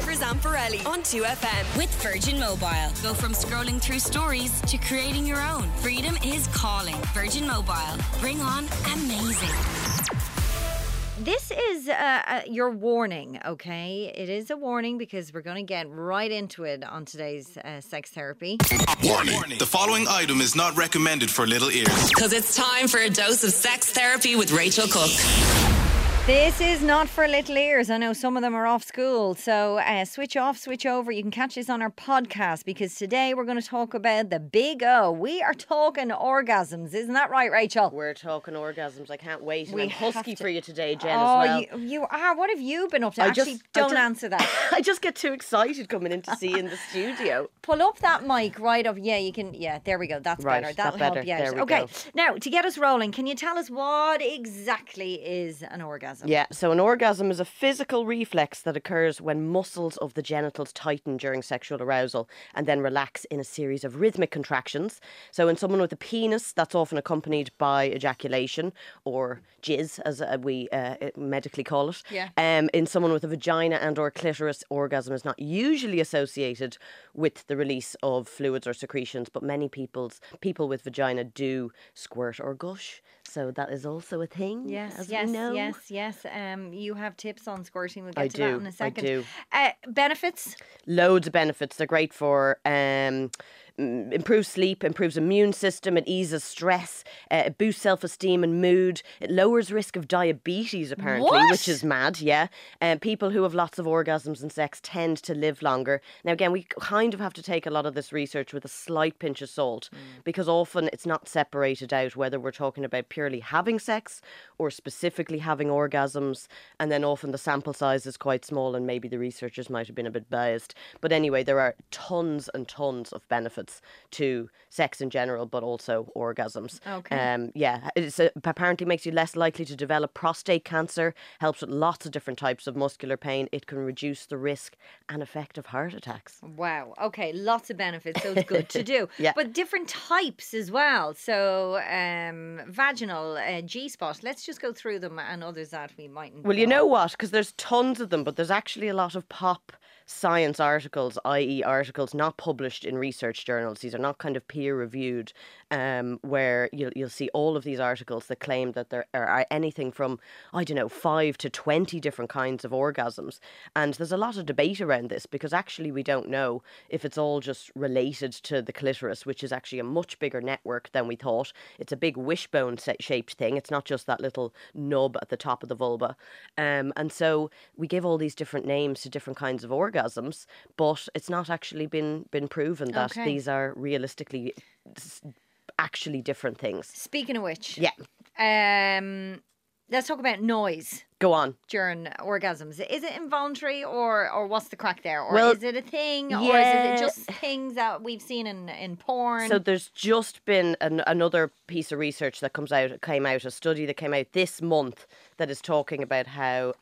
Evers and Pirelli on 2FM. With Virgin Mobile. Go from scrolling through stories to creating your own. Freedom is calling. Virgin Mobile. Bring on amazing. This is your warning, okay? It is a warning because we're going to get right into it on today's sex therapy. Warning. The following item is not recommended for little ears. Because it's time for a dose of sex therapy with Rachel Cook. This is not for little ears. I know some of them are off school. So switch off, switch over. You can catch us on our podcast because today we're going to talk about the big O. We are talking orgasms. Isn't that right, Rachel? We're talking orgasms. I can't wait. And We I'm husky have to- for you today, Jen, as well. You are. What have you been up to? I Actually, just- don't answer that. I just get too excited coming in to see you in the studio. Pull up that mic right up. Yeah, you can. Yeah, there we go. That's Right, better. that That'll better. help you out. There we Okay, go. now to get us rolling, can you tell us what exactly is an orgasm? Yeah, so an orgasm is a physical reflex that occurs when muscles of the genitals tighten during sexual arousal and then relax in a series of rhythmic contractions. So in someone with a penis, that's often accompanied by ejaculation or jizz, as we medically call it. Yeah. In someone with a vagina and or clitoris, orgasm is not usually associated with the release of fluids or secretions, but many people with vagina do squirt or gush. So that is also a thing, Yes, as yes, we know. yes. You have tips on squirting. We'll get I to that do, in a I second. do. Benefits? Loads of benefits. They're great for improves sleep, improves immune system, it eases stress, it boosts self-esteem and mood, it lowers risk of diabetes apparently, What? which is mad, yeah. People who have lots of orgasms and sex tend to live longer. Now again, we kind of have to take a lot of this research with a slight pinch of salt because often it's not separated out whether we're talking about purely having sex or specifically having orgasms, and then often the sample size is quite small and maybe the researchers might have been a bit biased. But anyway, there are tons and tons of benefits to sex in general, but also orgasms. Okay. Yeah, apparently makes you less likely to develop prostate cancer, helps with lots of different types of muscular pain. It can reduce the risk and effect of heart attacks. Wow. Okay, lots of benefits, so it's good to do. Yeah. But different types as well. So vaginal, G-spot. Let's just go through them and others that we mightn't. Well, you know what? Because there's tons of them, but there's actually a lot of pop science articles, i.e. articles not published in research journals. These are not kind of peer reviewed, where you'll see all of these articles that claim that there are anything from, 5 to 20 different kinds of orgasms. And there's a lot of debate around this because actually we don't know if it's all just related to the clitoris, which is actually a much bigger network than we thought. It's a big wishbone shaped thing. It's not just that little nub at the top of the vulva. And so we give all these different names to different kinds of orgasms, but it's not actually been proven that Okay. these are realistically actually different things. Speaking of which, Yeah, let's talk about noise go on. during orgasms. Is it involuntary or what's the crack there? Or Well, is it a thing? Or is yeah. it just things that we've seen in porn? So there's just been another piece of research that came out, a study that came out this month that is talking about how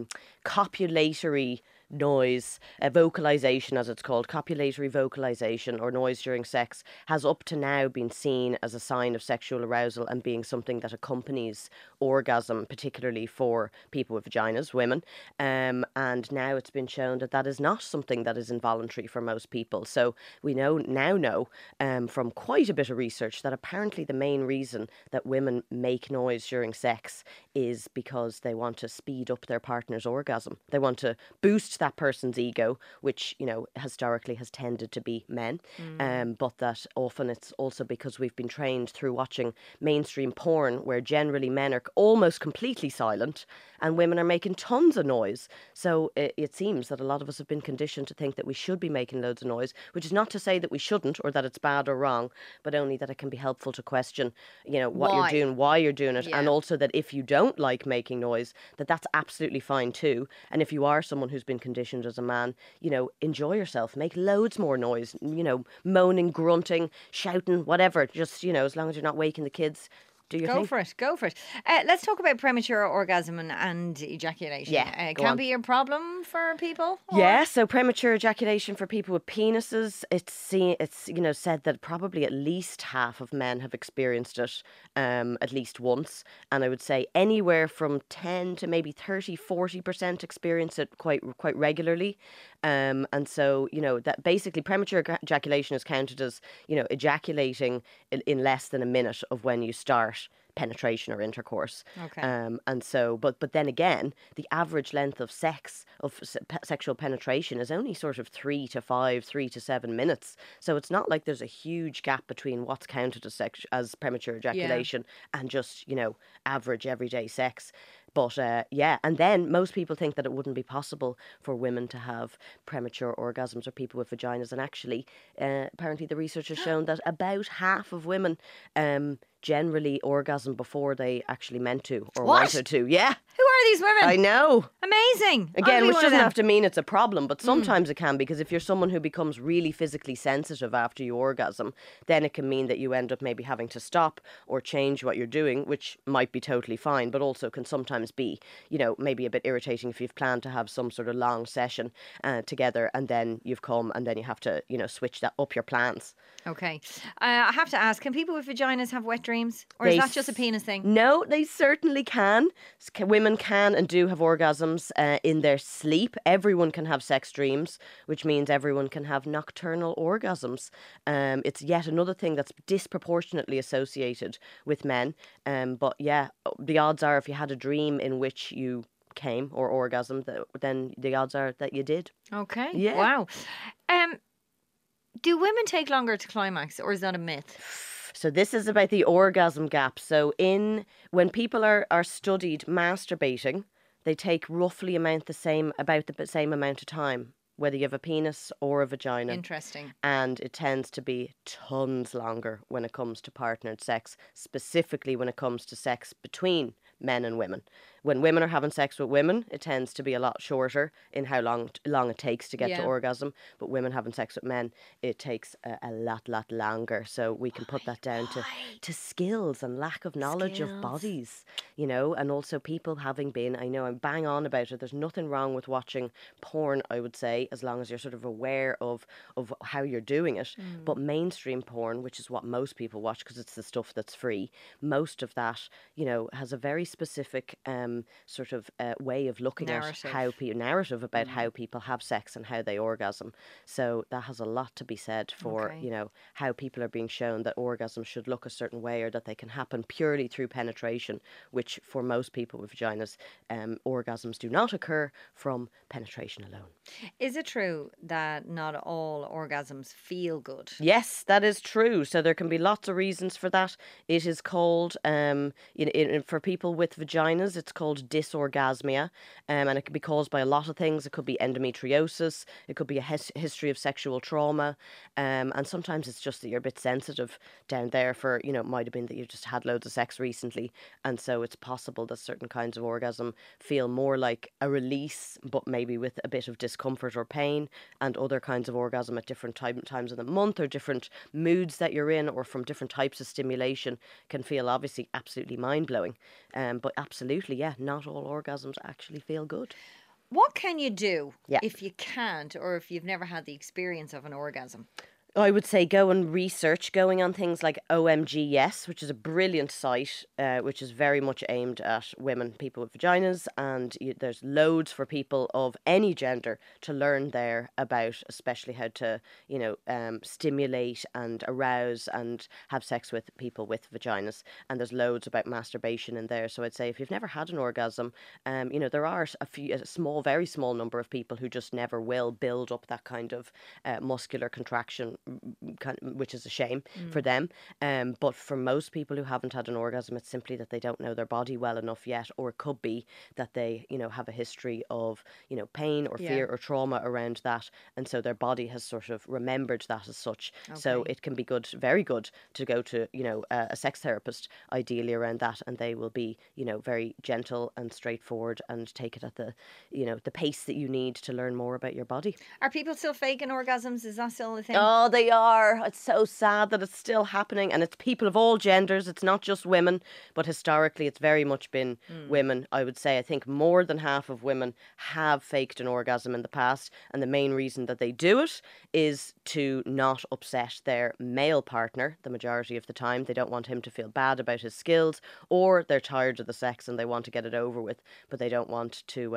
copulatory noise, vocalization as it's called, copulatory vocalization or noise during sex has up to now been seen as a sign of sexual arousal and being something that accompanies orgasm, particularly for people with vaginas, women. And now it's been shown that that is not something that is involuntary for most people. So we now know from quite a bit of research that apparently the main reason that women make noise during sex is because they want to speed up their partner's orgasm. They want to boost that person's ego, which, historically has tended to be men. But that often it's also because we've been trained through watching mainstream porn where generally men are almost completely silent and women are making tons of noise. So it seems that a lot of us have been conditioned to think that we should be making loads of noise, which is not to say that we shouldn't or that it's bad or wrong, but only that it can be helpful to question, what Why? you're doing, why you're doing it, Yeah. and also that if you don't like making noise, that's absolutely fine too. And if you are someone who's been conditioned as a man, enjoy yourself, make loads more noise, moaning, grunting, shouting, whatever, just, as long as you're not waking the kids, Do you Go think? for it. Go for it. Let's talk about premature orgasm and ejaculation. Yeah, go can on. be a problem for people. Or- Yeah, so premature ejaculation for people with penises, it's said that probably at least half of men have experienced it at least once, and I would say anywhere from 10 to maybe 30-40% experience it quite regularly. And so, that basically premature ejaculation is counted as, ejaculating in less than a minute of when you start penetration or intercourse. Okay. And so, but then again, the average length of sexual penetration is only sort of 3 to 7 minutes. So it's not like there's a huge gap between what's counted as premature ejaculation and just, average everyday sex. But and then most people think that it wouldn't be possible for women to have premature orgasms or people with vaginas. And actually, apparently the research has shown that about half of women generally orgasm before they actually meant to or What? wanted to. Yeah. Who are these women? I know. Amazing. I'll Again, be which one of doesn't them. have to mean it's a problem, but sometimes it can, because if you're someone who becomes really physically sensitive after you orgasm, then it can mean that you end up maybe having to stop or change what you're doing, which might be totally fine, but also can sometimes be, maybe a bit irritating if you've planned to have some sort of long session together and then you've come and then you have to, switch that up your plans. Okay. I have to ask, can people with vaginas have wet dreams? Or is They that just a penis thing? No, they certainly can. Women can and do have orgasms in their sleep. Everyone can have sex dreams, which means everyone can have nocturnal orgasms. It's yet another thing that's disproportionately associated with men. But yeah, the odds are if you had a dream in which you came or orgasm, then the odds are that you did. Okay. Yeah. Wow. Do women take longer to climax, or is that a myth? So this is about the orgasm gap. So when people are studied masturbating, they take roughly about the same amount of time, whether you have a penis or a vagina. Interesting. And it tends to be tons longer when it comes to partnered sex, specifically when it comes to sex between men and women. When women are having sex with women, it tends to be a lot shorter in how long it takes to get to orgasm. But women having sex with men, it takes a lot longer. So we can put that down to skills and lack of knowledge of bodies, and also people having been, I know I'm bang on about it, there's nothing wrong with watching porn, I would say, as long as you're sort of aware of how you're doing it. But mainstream porn, which is what most people watch because it's the stuff that's free, most of that, has a very specific sort of way of looking Narrative. at how narrative about how people have sex and how they orgasm. So that has a lot to be said for how people are being shown that orgasm should look a certain way, or that they can happen purely through penetration, which for most people with vaginas, orgasms do not occur from penetration alone. Is it true that not all orgasms feel good? Yes, that is true. So there can be lots of reasons for that. It is called, for people with vaginas, it's called dysorgasmia, and it can be caused by a lot of things. It could be endometriosis, it could be a history of sexual trauma, and sometimes it's just that you're a bit sensitive down there for, it might have been that you just had loads of sex recently, and so it's possible that certain kinds of orgasm feel more like a release, but maybe with a bit of discomfort or pain, and other kinds of orgasm at different times of the month or different moods that you're in or from different types of stimulation can feel obviously absolutely mind-blowing. But absolutely, yeah, not all orgasms actually feel good. What can you do Yeah. if you can't, or if you've never had the experience of an orgasm? I would say go and research, going on things like OMG Yes, which is a brilliant site, which is very much aimed at women, people with vaginas, and there's loads for people of any gender to learn there about, especially how to, stimulate and arouse and have sex with people with vaginas. And there's loads about masturbation in there. So I'd say if you've never had an orgasm, there are a very small number of people who just never will build up that kind of muscular contraction, which is a shame for them. But for most people who haven't had an orgasm, it's simply that they don't know their body well enough yet, or it could be that they, have a history of, pain or fear or trauma around that, and so their body has sort of remembered that as such. So it can be good, very good, to go to, a sex therapist, ideally around that, and they will be, very gentle and straightforward and take it at the, the pace that you need to learn more about your body. Are people still faking orgasms? Is that still a thing? Oh, they are. It's so sad that it's still happening, and it's people of all genders. It's not just women, but historically it's very much been women. I would say I think more than half of women have faked an orgasm in the past, and the main reason that they do it is to not upset their male partner the majority of the time. They don't want him to feel bad about his skills, or they're tired of the sex and they want to get it over with, but they don't want to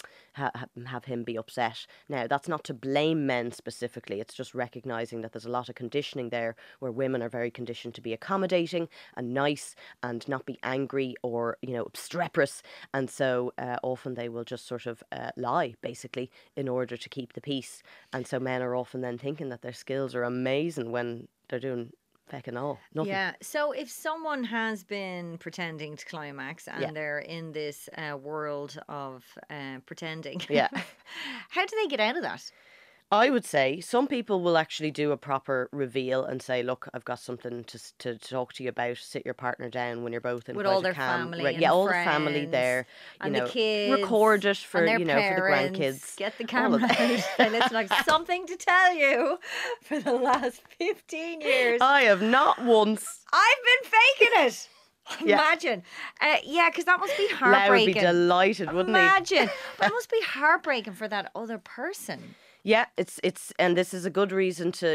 have him be upset. Now, that's not to blame men specifically. It's just recognising that there's a lot of conditioning there where women are very conditioned to be accommodating and nice and not be angry or, obstreperous. And so often they will just sort of lie, basically, in order to keep the peace. And so men are often then thinking that their skills are amazing when they're doing feckin' all. Nothing. Yeah. So if someone has been pretending to climax and they're in this world of pretending, how do they get out of that? I would say some people will actually do a proper reveal and say, look, I've got something to talk to you about. Sit your partner down when you're both in with quite all their a calm, family right? and all friends, the family there. And the kids. Record it for, and their for the parents, grandkids. Get the camera out. And it's like something to tell you for the last 15 years. I have not once. I've been faking it. Imagine. Because that must be heartbreaking. Lau would be delighted, wouldn't he? Imagine. But it must be heartbreaking for that other person. Yeah, it's and this is a good reason to,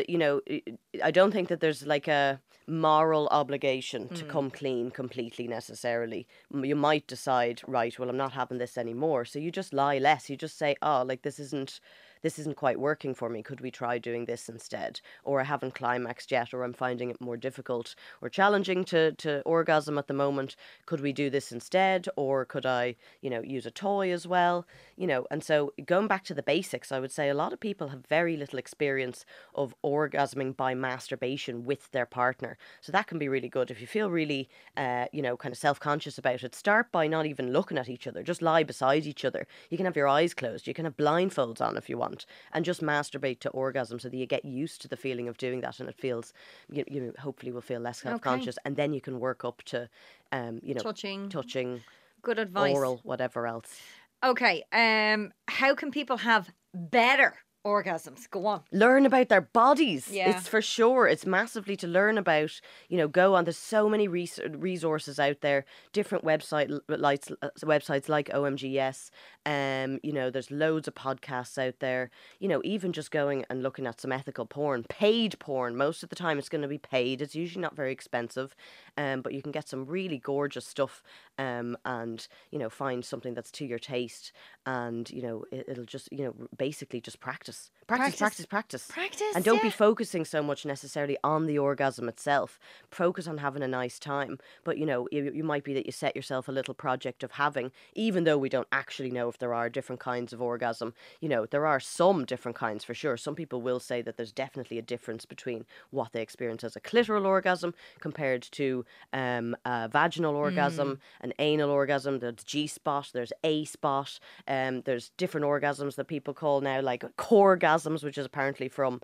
I don't think that there's like a moral obligation to come clean completely necessarily. You might decide, right, well, I'm not having this anymore. So you just lie less. You just say, this isn't quite working for me. Could we try doing this instead? Or I haven't climaxed yet, or I'm finding it more difficult or challenging to orgasm at the moment. Could we do this instead? Or could I, use a toy as well? And so going back to the basics, I would say a lot of people have very little experience of orgasming by masturbation with their partner. So that can be really good. If you feel really, kind of self-conscious about it, start by not even looking at each other. Just lie beside each other. You can have your eyes closed. You can have blindfolds on if you want. And just masturbate to orgasm so that you get used to the feeling of doing that, and it feels, you hopefully will feel less self-conscious, and then you can work up to, touching, good advice, oral, whatever else. Okay, how can people have better orgasms? Go on. Learn about their bodies. Yeah. It's for sure. It's massively to learn about, go on. There's so many resources out there, different websites like OMGS. There's loads of podcasts out there. Even just going and looking at some ethical porn, paid porn. Most of the time it's going to be paid. It's usually not very expensive. But you can get some really gorgeous stuff and, find something that's to your taste. And, it'll just, basically just practice. Practice. And don't be focusing so much necessarily on the orgasm itself. Focus on having a nice time. But, you might be that you set yourself a little project of having, even though we don't actually know if there are different kinds of orgasm. There are some different kinds for sure. Some people will say that there's definitely a difference between what they experience as a clitoral orgasm compared to a vaginal orgasm, an anal orgasm. There's G-spot, there's A-spot. There's different orgasms that people call now like coregasms, which is apparently from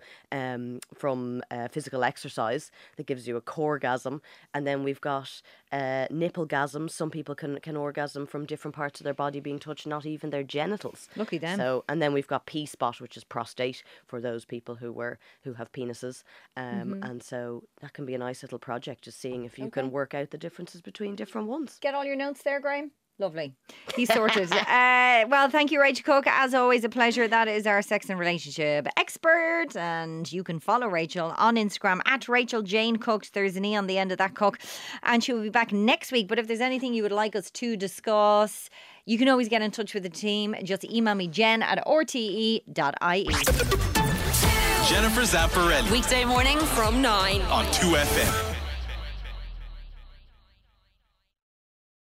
physical exercise that gives you a coregasm. And then we've got nipplegasms. Some people can orgasm from different parts of their body being touched, not even their genitals. Lucky them. So, and then we've got P-spot, which is prostate for those people who have penises. And so that can be a nice little project, just seeing if you can work out the differences between different ones. Get all your notes there, Graham. Lovely. He's sorted. Well, thank you, Rachel Cook. As always, a pleasure. That is our sex and relationship expert. And you can follow Rachel on Instagram at Rachel Jane Cook. There's an E on the end of that Cook. And she will be back next week. But if there's anything you would like us to discuss, you can always get in touch with the team. Just email me, jen@rte.ie. Jennifer Zamparelli. Weekday morning from 9 on 2FM.